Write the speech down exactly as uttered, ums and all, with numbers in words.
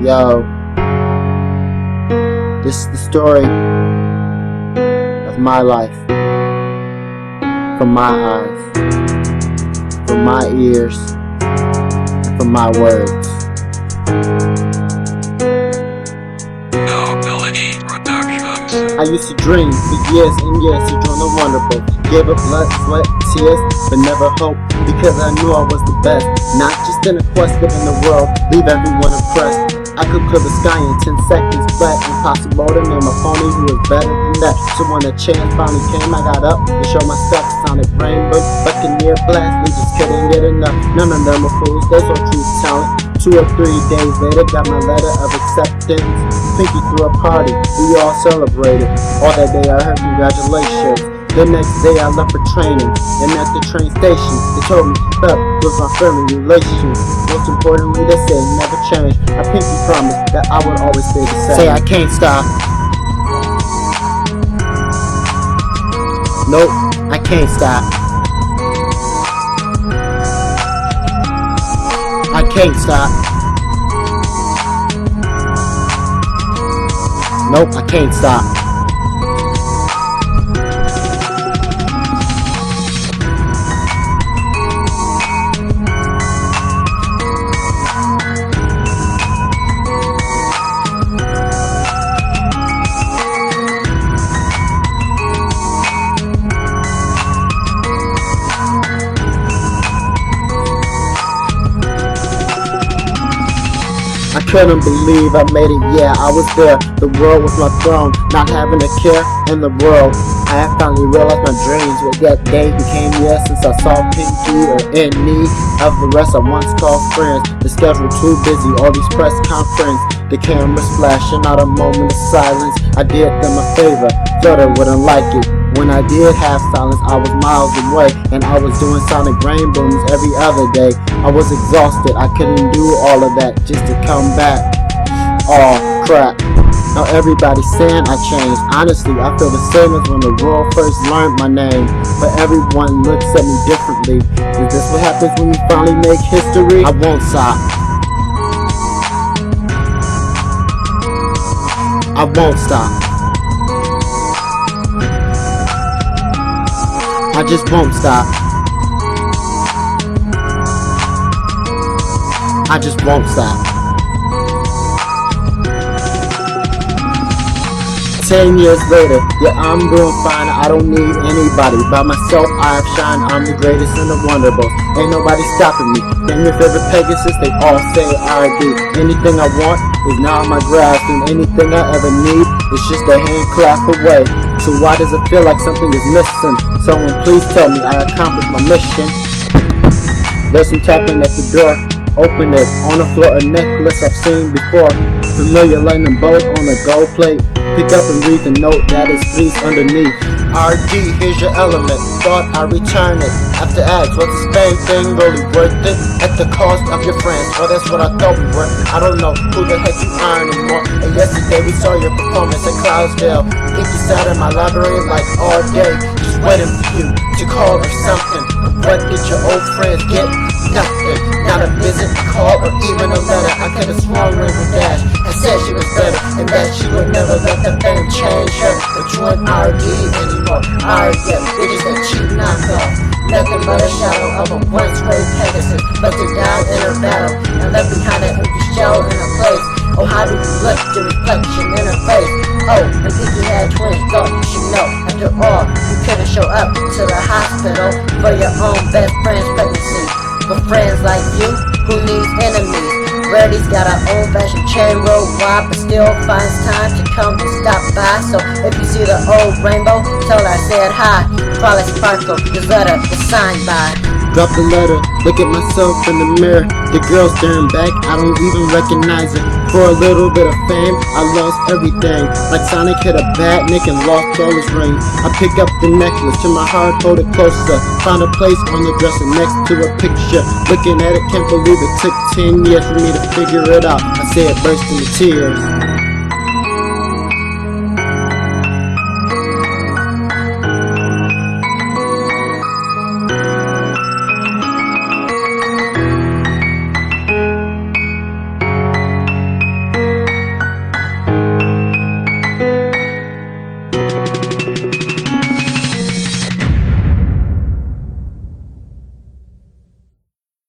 Yo, this is the story of my life, from my eyes, from my ears, and from my words. Nobility Productions. I used to dream for years and years to join the Wonderboat. Gave up blood, sweat, tears, but never hope, because I knew I was the best. Not just in a quest, but in the world, leave everyone impressed. I could clear the sky in ten seconds, but impossible to name a pony who was better than that. So when the chance finally came, I got up and showed my steps. Sonic Rainbow, Buccaneer Blast, they just couldn't get enough. None of them were fools, they saw true talent. Two or three days later, got my letter of acceptance. Pinky threw a party, we all celebrated. All that day I heard congratulations. The next day I left for training, and at the train station, they told me to keep up with my family relations. Most importantly, they said never change. I pinky promised that I would always stay the same. Say I can't stop. Nope, I can't stop. I can't stop. Nope, I can't stop. I couldn't believe I made it, yeah, I was there. The world was my throne, not having a care in the world. I had finally realized my dreams, but that day became yes, since I saw Pinky or in need of the rest I once called friends. The schedule too busy, all these press conferences, the cameras flashing, not a moment of silence. I did them a favor, thought I wouldn't like it. When I did have silence, I was miles away, and I was doing Sonic Rainbows every other day. I was exhausted, I couldn't do all of that just to come back. Oh crap, now everybody's saying I changed. Honestly, I feel the same as when the world first learned my name, but everyone looks at me differently. Is this what happens when you finally make history? I won't stop. I won't stop. I just won't stop. I just won't stop. Ten years later, yeah, I'm doing fine. I don't need anybody. By myself, I have shined. I'm the greatest in the Wonderboat. Ain't nobody stopping me. Name your favorite Pegasus, they all say I do. Anything I want is now in my grasp, and anything I ever need is just a hand clap away. So why does it feel like something is missing? Someone please tell me I accomplished my mission. There's some tapping at the door. Open it. On the floor, a necklace I've seen before. Familiar lightning bolt on a gold plate. Pick up and read the note that is pleased underneath. R D, here's your element. Thought I return it. After ask, was the same thing really worth it? At the cost of your friends, well that's what I thought we were. I don't know who the heck you are anymore. And yesterday we saw your performance at Cloudsdale. Think you sat in my library like all day, just waiting for you to call or something. What did your old friends get? Nothing. Not a visit, a call, or even a letter. I could have sworn Rainbow Dash and said she was better, and that she would never let the fame change her. But you ain't R D anymore. R D, it is a cheap knockoff. Nothing but a shadow of a once great Pegasus, busted down in her battle and left behind an empty shell in her place. Oh, how do you look, the reflection in her face? Oh, and Pinky had twins, thought you should know. After all, you couldn't show up to the hospital for your own best friend's pregnancy. But friends like you, who needs enemies? Rarity's got her own fashioned chain road wide, but still finds time to come and stop by. So if you see the old Rainbow, tell her I said hi. Probably Sparkle, this letter is signed by. Drop the letter, look at myself in the mirror. The girl staring back, I don't even recognize her. For a little bit of fame, I lost everything. Like Sonic hit a bad nick and lost all his rings. I pick up the necklace, to my heart, hold it closer. Found a place on the dresser next to a picture. Looking at it, can't believe it took ten years for me to figure it out. I say it burst into tears.